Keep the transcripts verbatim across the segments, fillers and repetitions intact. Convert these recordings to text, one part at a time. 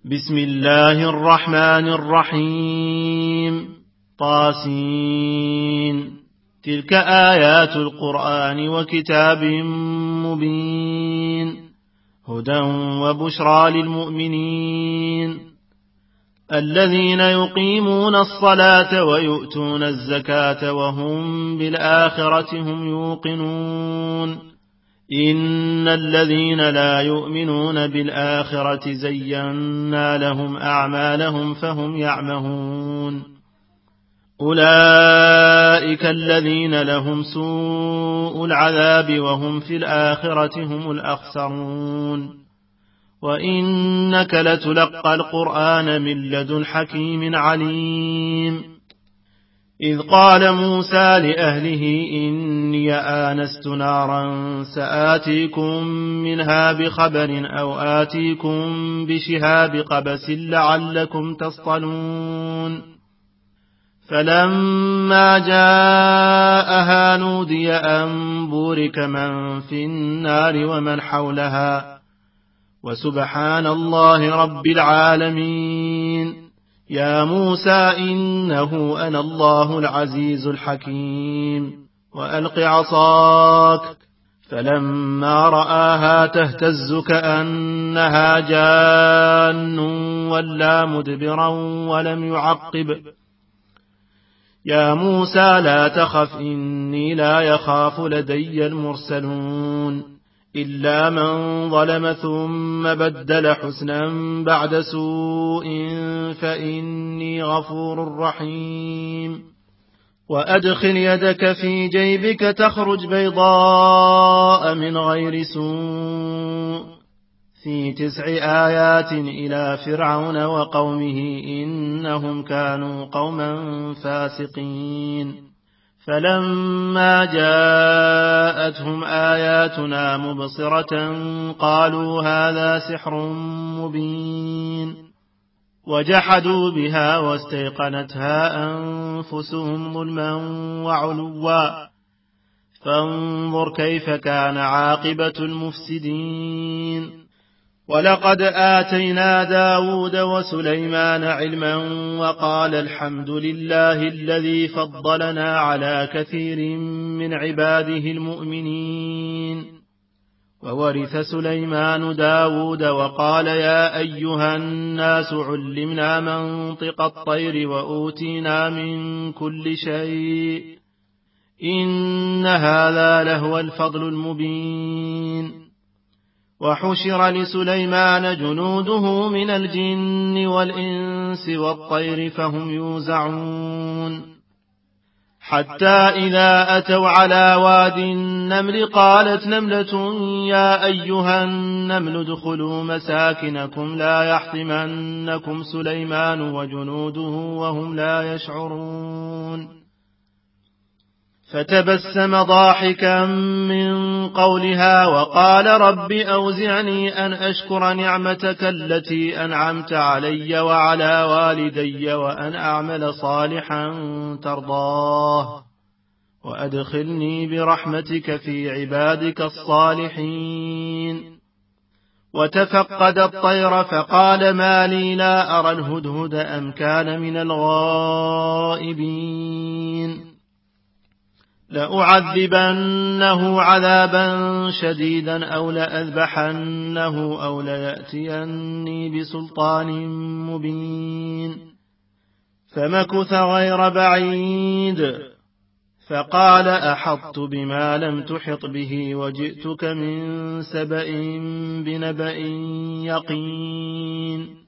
بسم الله الرحمن الرحيم. طاسين. تلك آيات القرآن وكتاب مبين هدى وبشرى للمؤمنين الذين يقيمون الصلاة ويؤتون الزكاة وهم بالآخرة هم يوقنون إن الذين لا يؤمنون بالآخرة زينا لهم أعمالهم فهم يعمهون أولئك الذين لهم سوء العذاب وهم في الآخرة هم الأخسرون وإنك لتلقى القرآن من لدن حكيم عليم إذ قال موسى لأهله إني آنست نارا سآتيكم منها بخبر أو آتيكم بشهاب قبس لعلكم تصطلون فلما جاءها نودي أن بورك من في النار ومن حولها وسبحان الله رب العالمين يا موسى إنه أنا الله العزيز الحكيم وألق عصاك فلما رآها تهتز كأنها جان ولا مدبرا ولم يعقب يا موسى لا تخف إني لا يخاف لدي المرسلون إلا من ظلم ثم بدل حسنا بعد سوء فإني غفور رحيم وأدخل يدك في جيبك تخرج بيضاء من غير سوء في تسع آيات إلى فرعون وقومه إنهم كانوا قوما فاسقين فلما جاءتهم آياتنا مبصرة قالوا هذا سحر مبين وجحدوا بها واستيقنتها أنفسهم ظلما وعلوا فانظر كيف كان عاقبة المفسدين ولقد آتينا داود وسليمان علما وقال الحمد لله الذي فضلنا على كثير من عباده المؤمنين وورث سليمان داود وقال يا أيها الناس علمنا منطق الطير وأوتينا من كل شيء إن هذا لهو الفضل المبين وحشر لسليمان جنوده من الجن والإنس والطير فهم يوزعون حتى إذا أتوا على واد النمل قالت نملة يا أيها النمل ادخلوا مساكنكم لا يحطمنكم سليمان وجنوده وهم لا يشعرون فتبسم ضاحكا من قولها وقال رب أوزعني أن أشكر نعمتك التي أنعمت علي وعلى والدي وأن أعمل صالحا ترضاه وأدخلني برحمتك في عبادك الصالحين وتفقد الطير فقال ما لي لا أرى الهدهد أم كان من الغائبين لأعذبنه عذابا شديدا أو لأذبحنه أو ليأتيني بسلطان مبين فمكث غير بعيد فقال أحطت بما لم تحط به وجئتك من سبأ بنبأ يقين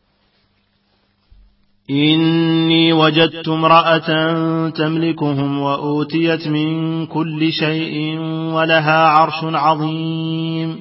إني وجدت امرأة تملكهم وأوتيت من كل شيء ولها عرش عظيم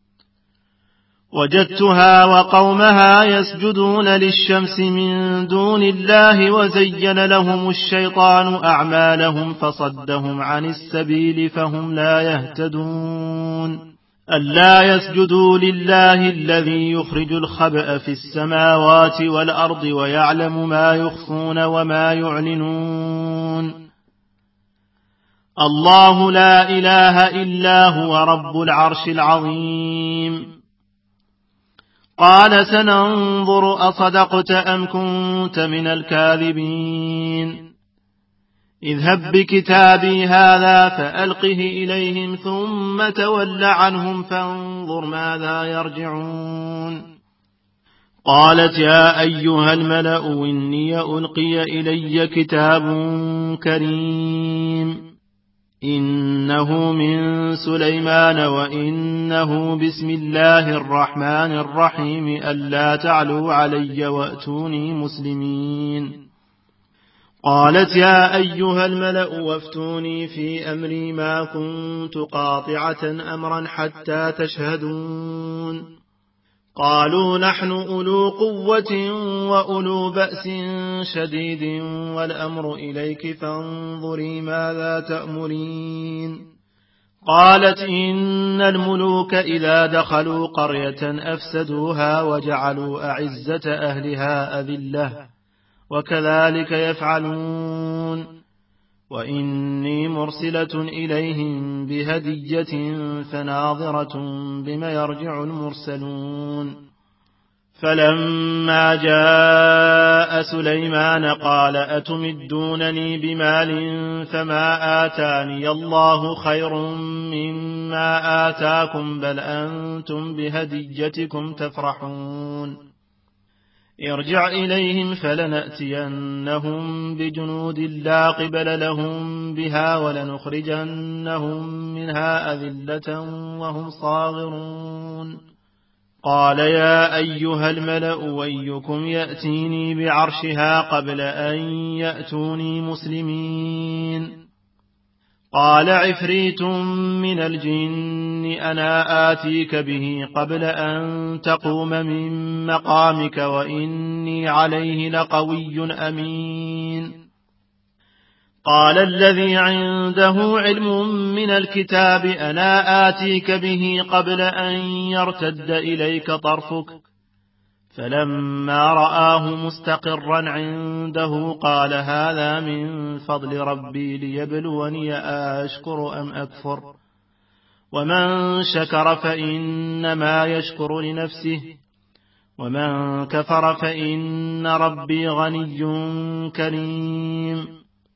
وجدتها وقومها يسجدون للشمس من دون الله وزين لهم الشيطان أعمالهم فصدهم عن السبيل فهم لا يهتدون ألا يسجدوا لله الذي يخرج الخبأ في السماوات والأرض ويعلم ما يخفون وما يعلنون الله لا إله إلا هو رب العرش العظيم قال سننظر أصدقت أم كنت من الكاذبين اذهب بكتابي هذا فألقه إليهم ثم تول عنهم فانظر ماذا يرجعون قالت يا أيها الملأ إني ألقي إلي كتاب كريم إنه من سليمان وإنه بسم الله الرحمن الرحيم ألا تعلوا علي وأتوني مسلمين قالت يا أيها الملأ وافتوني في أمري ما كنت قاطعة أمرا حتى تشهدون قالوا نحن أولو قوة وأولو بأس شديد والأمر إليك فانظري ماذا تأمرين قالت إن الملوك إذا دخلوا قرية أفسدوها وجعلوا أعزة أهلها أذلة وكذلك يفعلون وإني مرسلة إليهم بهدية فناظرة بما يرجع المرسلون فلما جاء سليمان قال أتمدونني بمال فما آتاني الله خير مما آتاكم بل أنتم بهديتكم تفرحون ارجع إليهم فلنأتينهم بجنود لا قبل لهم بها ولنخرجنهم منها أذلة وهم صاغرون قال يا أيها الملأ أيكم يأتيني بعرشها قبل أن يأتوني مسلمين قال عفريت من الجن أنا آتيك به قبل أن تقوم من مقامك وإني عليه لقوي أمين قال الذي عنده علم من الكتاب أنا آتيك به قبل أن يرتد إليك طرفك فلما رآه مستقرا عنده قال هذا من فضل ربي ليبلوني أشكر أم أكفر ومن شكر فإنما يشكر لنفسه ومن كفر فإن ربي غني كريم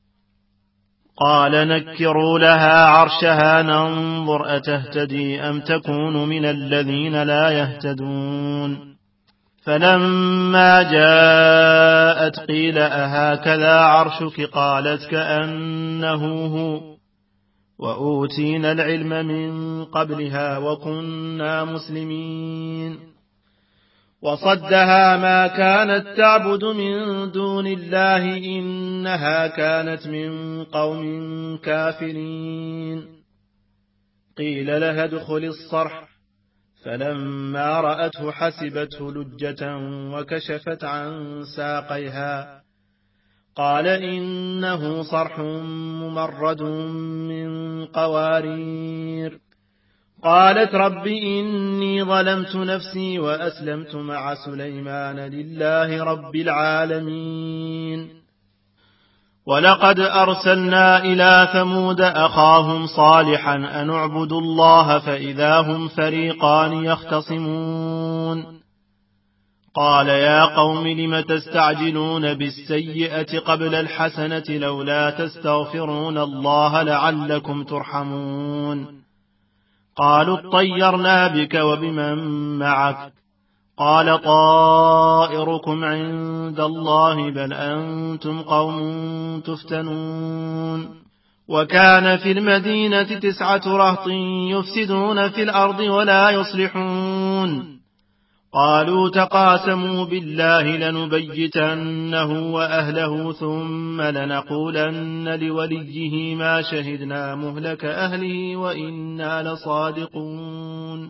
قال نكروا لها عرشها ننظر أتهتدي أم تكون من الذين لا يهتدون فلما جاءت قيل أهكذا عرشك قالت كأنه هو وأوتينا العلم من قبلها وكنا مسلمين وصدها ما كانت تعبد من دون الله إنها كانت من قوم كافرين قيل لها ادخل الصرح فلما رأته حسبته لجة وكشفت عن ساقيها قال إنه صرح ممرد من قوارير قالت رب إني ظلمت نفسي وأسلمت مع سليمان لله رب العالمين ولقد أرسلنا إلى ثمود أخاهم صالحا أن اعبدوا الله فإذا هم فريقان يختصمون قال يا قوم لم تستعجلون بالسيئة قبل الحسنة لولا تستغفرون الله لعلكم ترحمون قالوا اطيرنا بك وبمن معك قال طائركم عند الله بل أنتم قوم تفتنون وكان في المدينة تسعة رهط يفسدون في الأرض ولا يصلحون قالوا تقاسموا بالله لنبيتنه وأهله ثم لنقولن لوليه ما شهدنا مهلك أهله وإنا لصادقون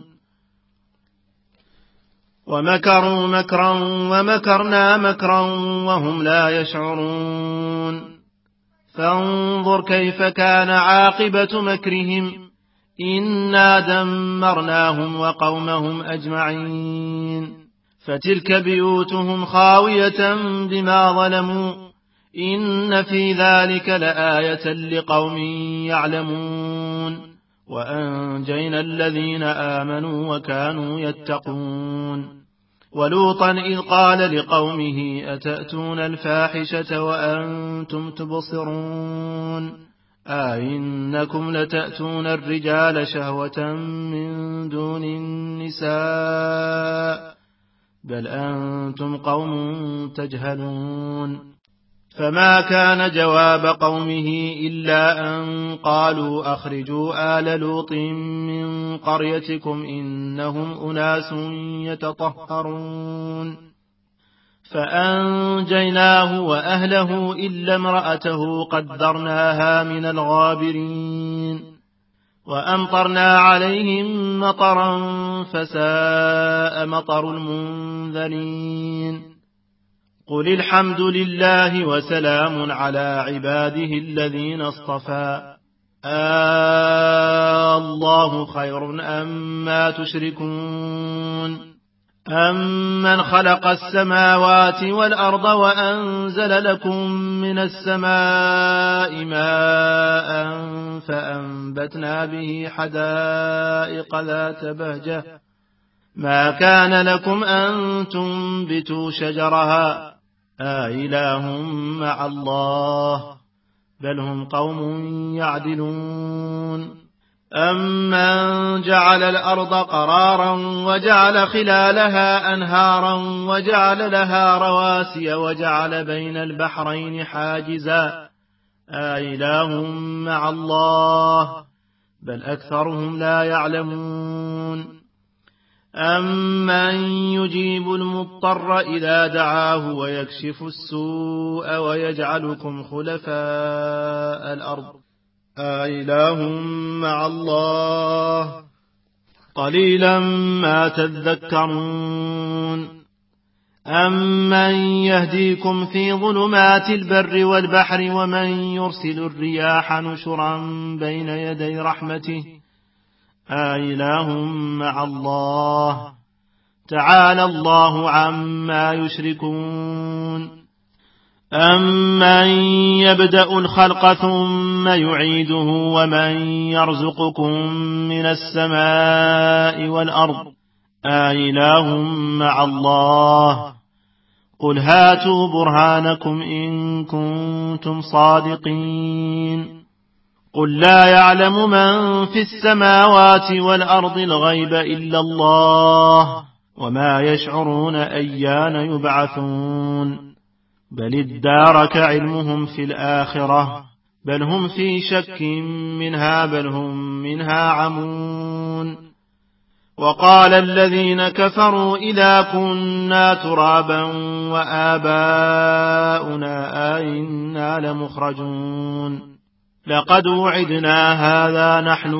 ومكروا مكرا ومكرنا مكرا وهم لا يشعرون فانظر كيف كان عاقبة مكرهم إنا دمرناهم وقومهم أجمعين فتلك بيوتهم خاوية بما ظلموا إن في ذلك لآية لقوم يعلمون وأنجينا الذين آمنوا وكانوا يتقون ولوطا إذ قال لقومه أتأتون الفاحشة وأنتم تبصرون أئنكم لتأتون الرجال شهوة من دون النساء بل أنتم قوم تجهلون فما كان جواب قومه إلا أن قالوا أخرجوا آل لوط من قريتكم إنهم أناس يتطهرون فأنجيناه وأهله إلا امرأته قدرناها من الغابرين وأمطرنا عليهم مطرا فساء مطر المنذرين قل الحمد لله وسلام على عباده الذين اصطفى الله خير أما تشركون أمن خلق السماوات والأرض وأنزل لكم من السماء ماء فأنبتنا به حدائق ذات بهجة ما كان لكم أن تنبتوا شجرها أإله مع الله بل هم قوم يعدلون أمن جعل الأرض قرارا وجعل خلالها أنهارا وجعل لها رواسي وجعل بين البحرين حاجزا أإله مع الله بل أكثرهم لا يعلمون أمن يجيب المضطر إذا دعاه ويكشف السوء ويجعلكم خلفاء الأرض أإله مع الله قليلا ما تذكرون أمن يهديكم في ظلمات البر والبحر ومن يرسل الرياح نشرا بين يدي رحمته أإله مع الله تعالى الله عما يشركون أمن يبدأ الخلق ثم يعيده ومن يرزقكم من السماء والأرض أإله مع الله قل هاتوا برهانكم إن كنتم صادقين قل لا يعلم من في السماوات والأرض الغيب إلا الله وما يشعرون أيان يبعثون بل ادارك علمهم في الآخرة بل هم في شك منها بل هم منها عمون وقال الذين كفروا إذا كنا ترابا وآباؤنا أئنا لمخرجون لقد وعدنا هذا نحن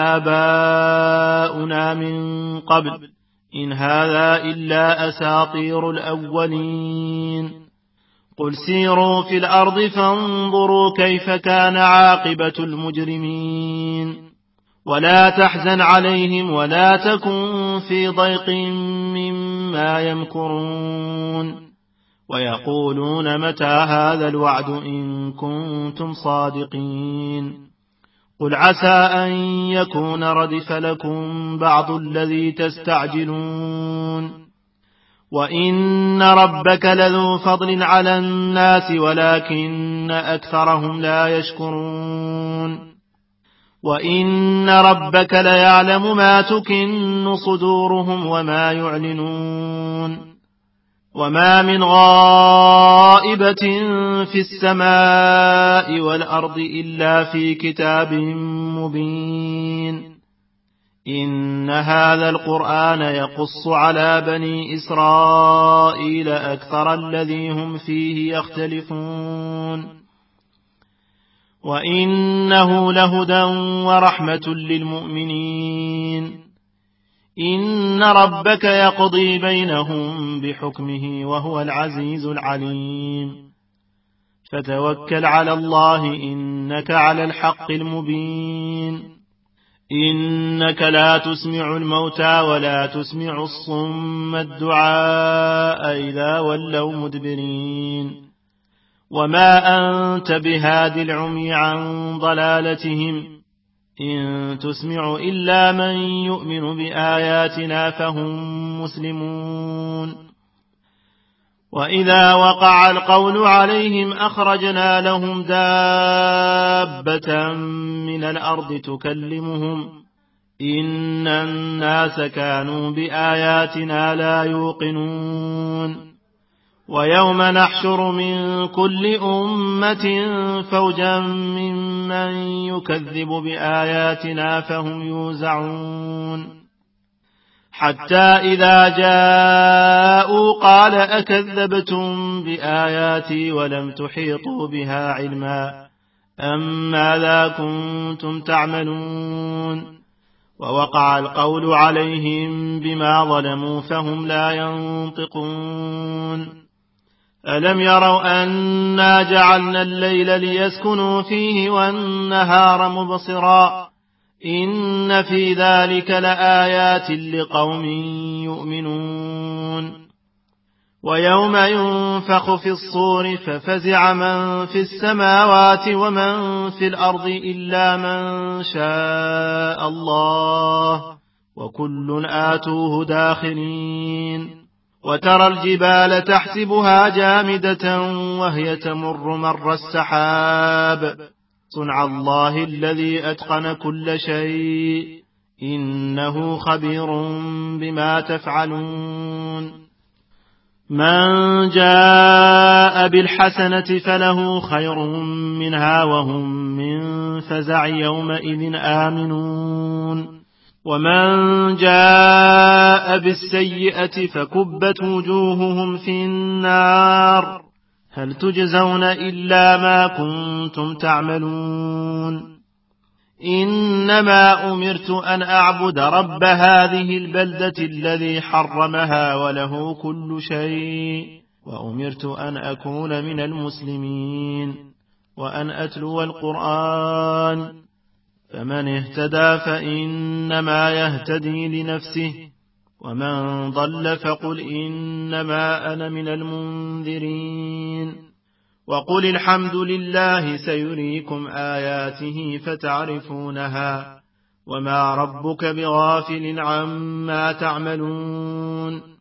وآباؤنا من قبل إن هذا إلا أساطير الأولين قل سيروا في الأرض فانظروا كيف كان عاقبة المجرمين ولا تحزن عليهم ولا تكن في ضيق مما يمكرون ويقولون متى هذا الوعد إن كنتم صادقين قل عسى أن يكون ردف لكم بعض الذي تستعجلون وإن ربك لذو فضل على الناس ولكن أكثرهم لا يشكرون وإن ربك ليعلم ما تكن صدورهم وما يعلنون وما من غائبة في السماء والأرض إلا في كتاب مبين إن هذا القرآن يقص على بني إسرائيل أكثر الذي هم فيه يختلفون وإنه لهدى ورحمة للمؤمنين إن ربك يقضي بينهم بحكمه وهو العزيز العليم فتوكل على الله إنك على الحق المبين إنك لا تسمع الموتى ولا تسمع الصم الدعاء إذا ولوا مدبرين وما أنت بهاد العمي عن ضلالتهم إن تسمع إلا من يؤمن بآياتنا فهم مسلمون وإذا وقع القول عليهم أخرجنا لهم دابة من الأرض تكلمهم إن الناس كانوا بآياتنا لا يوقنون ويوم نحشر من كل أمة فوجا ممن يكذب بآياتنا فهم يوزعون حتى إذا جاءوا قال أكذبتم بآياتي ولم تحيطوا بها علما أم ماذا كنتم تعملون ووقع القول عليهم بما ظلموا فهم لا ينطقون ألم يروا أنا جعلنا الليل ليسكنوا فيه والنهار مبصرا إن في ذلك لآيات لقوم يؤمنون ويوم ينفخ في الصور ففزع من في السماوات ومن في الأرض إلا من شاء الله وكل آتوه داخرين وترى الجبال تحسبها جامدة وهي تمر مر السحاب صنع الله الذي أتقن كل شيء إنه خبير بما تفعلون من جاء بالحسنة فله خير منها وهم من فزع يومئذ آمنون ومن جاء بالسيئة فكبت وجوههم في النار هل تجزون إلا ما كنتم تعملون إنما أمرت أن أعبد رب هذه البلدة الذي حرمها وله كل شيء وأمرت أن أكون من المسلمين وأن أتلو القرآن فمن اهتدى فإنما يهتدي لنفسه ومن ضل فقل إنما أنا من المنذرين وقل الحمد لله سيريكم آياته فتعرفونها وما ربك بغافل عما تعملون